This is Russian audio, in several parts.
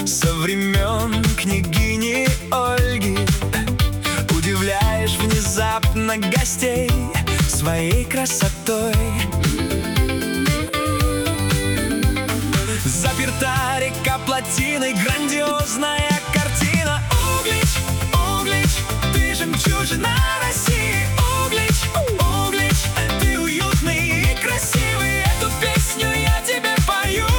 со времен княгини Ольги. Удивляешь внезапно гостей своей красотой. Заперта река плотиной, грандиозная картина. Углич, Углич, ты жемчужина России. Углич, Углич, ты уютный и красивый. Эту песню я тебе пою.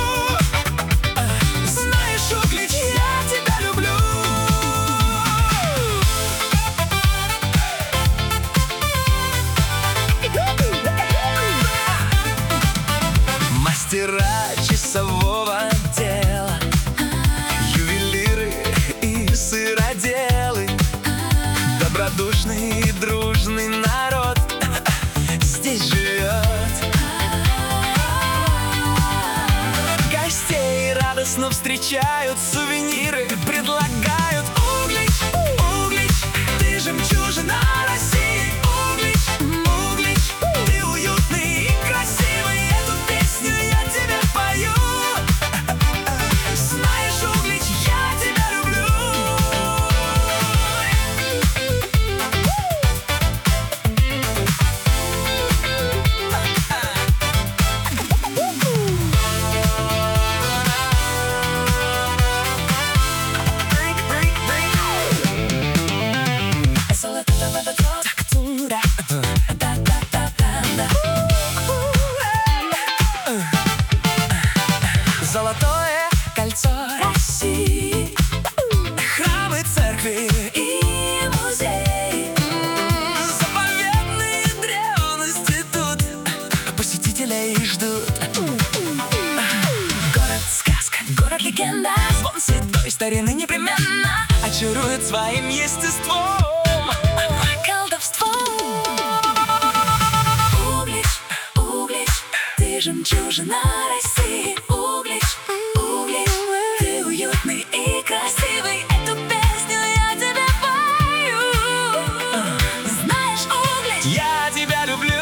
Знаешь, Углич, я тебя люблю. Мастера часового дела, ювелиры и сыроделы, добродушный и дружный народ здесь живет. Гостей радостно встречают, сувениры предлагают. Углич, Углич, ты жемчужина России. Углич, Углич, ты уютный и красивый. Эту песню я тебе пою. Знаешь, Углич, я тебя люблю. Золотое кольцо России, храмы, церкви и музей, заповедные древности тут посетителей ждут. Город-сказка, город-легенда, звон святой старины непременно очарует своим естеством, колдовством. Углич, Углич, ты жемчужина России. Углич, Углич, ты уютный и красивый. Эту песню я тебе пою. Знаешь, Углич, я тебя люблю.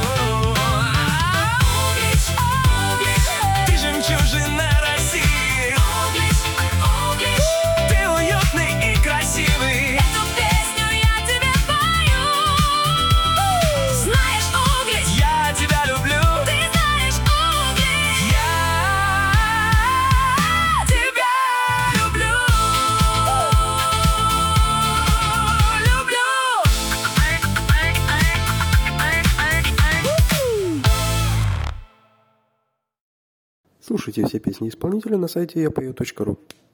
Углич, Углич, ты жемчужина России. Углич, Углич, ты уютный и красивый. Эту песню я тебе пою. Знаешь, Углич, я тебя люблю. Ты знаешь, Углич, я тебя люблю. Слушайте все песни исполнителя на сайте yapою.ru.